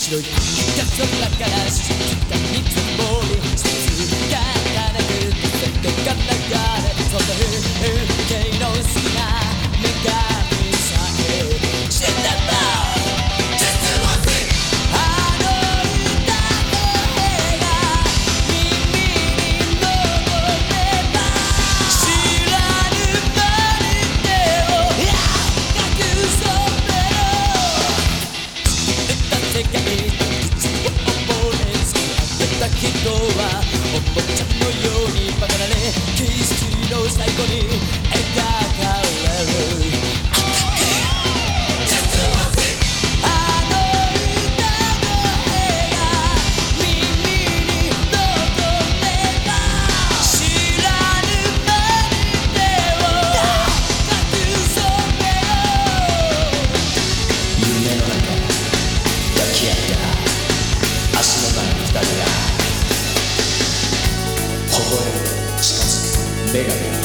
白い夜空から静かに積もる季節がなくてが流れそんな風景の好きな女神さえ知ってた人はおもちゃのようにバカなね景色の最後に描かれるあの歌声が耳に残れば知らぬ間に手を隠そう夢の中抱き合った足の前に二人が微笑み近づく女神